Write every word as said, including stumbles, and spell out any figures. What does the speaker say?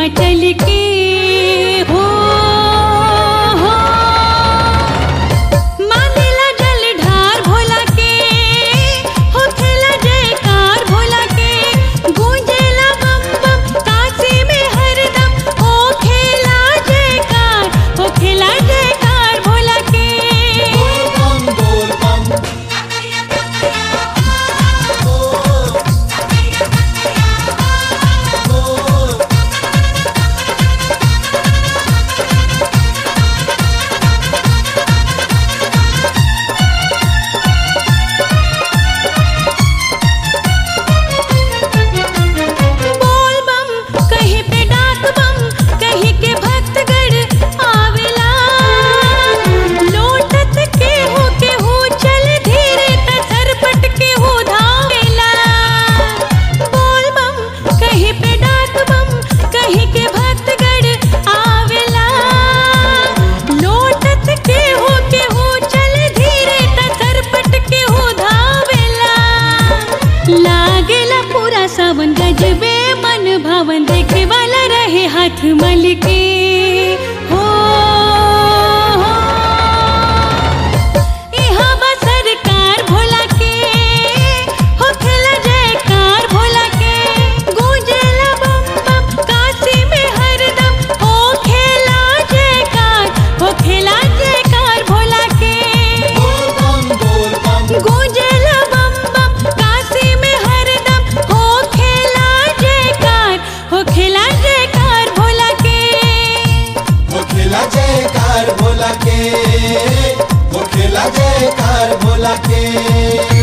चल के हो हो मानेला जल ढार भोला के हो खेला जयकार भोला के गूंजेला बम बम काशी में हरदम हो खेला जयकार हो खेला जयकार भोला के बोल बम बोल बम बोल बम कहीं पे डाक बम कहीं के भक्तगण आवेला लोटत के हो के हो चल धीरे त सरपट के हो धावेला बोल बम कहीं पे डाक बम कहीं के भक्तगण आवेला लोटत के हो के हो चल धीरे त सरपट के हो धावेला लागेला पूरा सावन गजबे मन भावन देखे वाला रहे हाथ मल के हो हो इहाँ बा सरकार भोला के हो खेला जयकार भोला के गूंजेला बम बम काशी में हरदम हो खेला जयकार हो खेला जयकार भोला के बोल बम बोल बम गूंजेला बम बम काशी में हरदम हो खेला जयकार हो खेला जयकार भोला के वो खेला जयकार भोला के वो खेला जयकार भोला के